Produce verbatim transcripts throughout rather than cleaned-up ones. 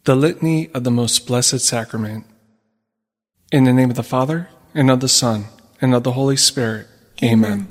The Litany of the Most Blessed Sacrament. In the name of the Father, and of the Son, and of the Holy Spirit. Amen. Amen.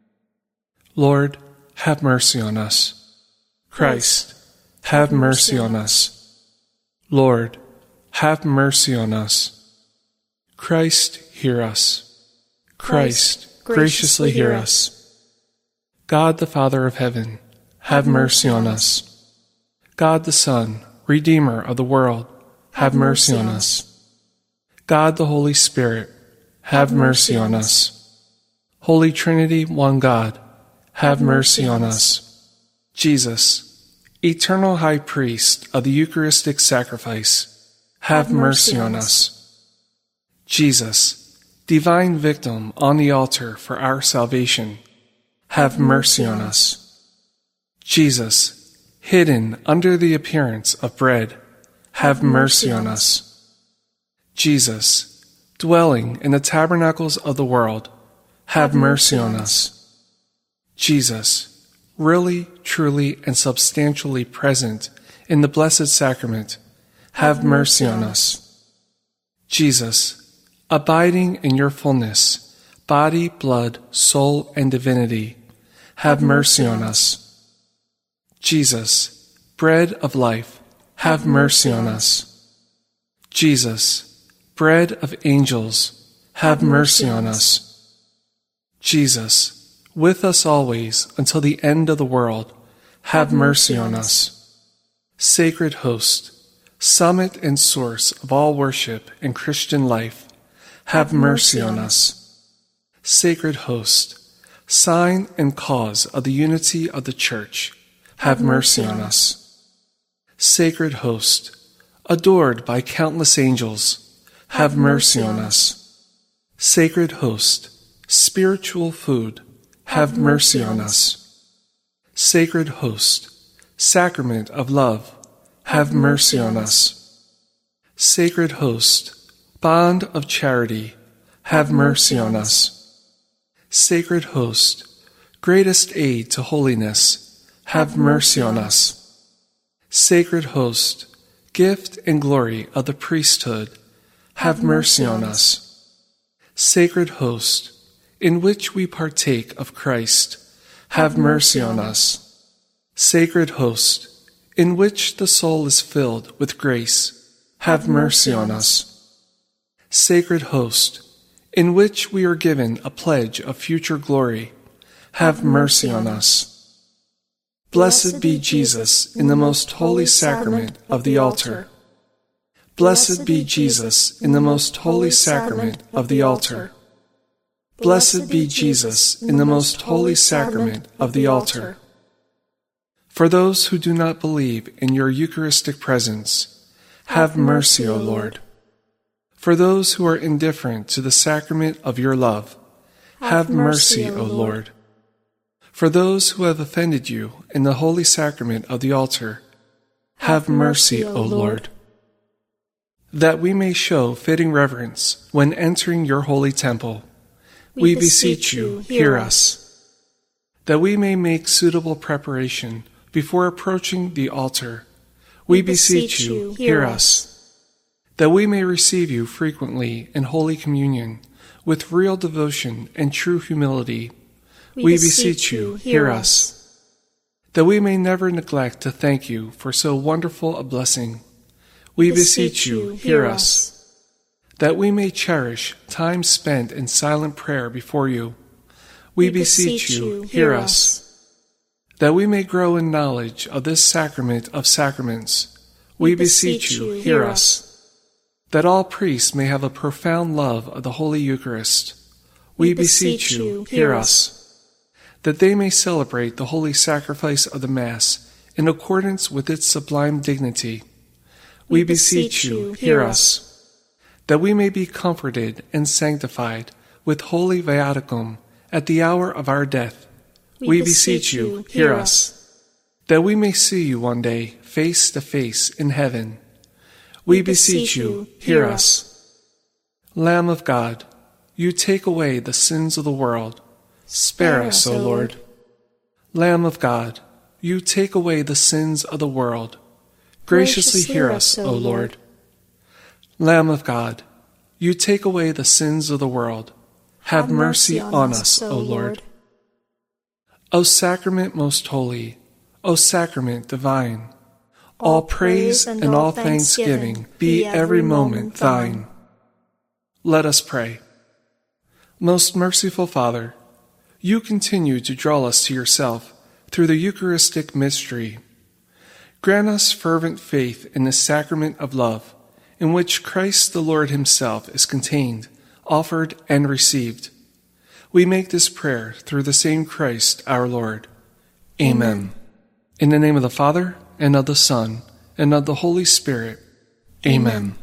Lord, have mercy on us. Christ, have mercy on us. Lord, have mercy on us. Christ, hear us. Christ, graciously hear us. God the Father of heaven, have mercy on us. God the Son, Redeemer of the world, have mercy on us. God the Holy Spirit, have mercy on us. Holy Trinity, one God, have mercy on us. Jesus, eternal High Priest of the Eucharistic sacrifice, have mercy on us. Jesus, divine victim on the altar for our salvation, have mercy on us. Jesus, hidden under the appearance of bread, have mercy on us. Jesus, dwelling in the tabernacles of the world, have mercy on us. Jesus, really, truly, and substantially present in the Blessed Sacrament, have mercy on us. Jesus, abiding in your fullness, body, blood, soul, and divinity, have mercy on us. Jesus, bread of life, have mercy on us. Jesus, bread of angels, have mercy on us. Jesus, with us always until the end of the world, have mercy on us. Sacred Host, summit and source of all worship and Christian life, have mercy on us. Sacred Host, sign and cause of the unity of the Church, have mercy on us. Sacred Host, adored by countless angels, have mercy on us. Sacred Host, spiritual food, have mercy on us. Sacred Host, sacrament of love, have mercy on us. Sacred Host, bond of charity, have mercy on us. Sacred Host, greatest aid to holiness, have mercy on us. Sacred Host, gift and glory of the priesthood, have mercy on us. Sacred Host, in which we partake of Christ, have mercy on us. Sacred Host, in which the soul is filled with grace, have mercy on us. Sacred Host, in which we are given a pledge of future glory, have mercy on us. Blessed be Jesus in the most holy sacrament of the altar. Blessed be Jesus in the most holy sacrament of the altar. Blessed be Jesus in the most holy sacrament of the altar. For those who do not believe in your Eucharistic presence, have mercy, O Lord. For those who are indifferent to the sacrament of your love, have mercy, O Lord. For those who have offended you in the holy sacrament of the altar, have mercy, O Lord. That we may show fitting reverence when entering your holy temple, we beseech you, hear us. That we may make suitable preparation before approaching the altar, we beseech you, hear us. That we may receive you frequently in Holy Communion with real devotion and true humility, we beseech you, hear us. That we may never neglect to thank you for so wonderful a blessing, we beseech you, hear us. That we may cherish time spent in silent prayer before you, we beseech you, hear us. That we may grow in knowledge of this sacrament of sacraments, we beseech you, hear us. That all priests may have a profound love of the Holy Eucharist, we beseech you, hear us. That they may celebrate the holy sacrifice of the Mass in accordance with its sublime dignity, we beseech you, hear us. That we may be comforted and sanctified with holy viaticum at the hour of our death, we beseech you, hear us. That we may see you one day face to face in heaven, we beseech you, hear us. Lamb of God, you take away the sins of the world, spare us, O Lord. Lamb of God, you take away the sins of the world, Graciously hear us, O Lord. Lamb of God, you take away the sins of the world. Have mercy on us, O Lord. O sacrament most holy, O sacrament divine, all praise and all thanksgiving be every moment thine. Let us pray. Most merciful Father, you continue to draw us to yourself through the Eucharistic mystery. Grant us fervent faith in the sacrament of love, in which Christ the Lord himself is contained, offered, and received. We make this prayer through the same Christ our Lord. Amen. Amen. In the name of the Father, and of the Son, and of the Holy Spirit. Amen. Amen.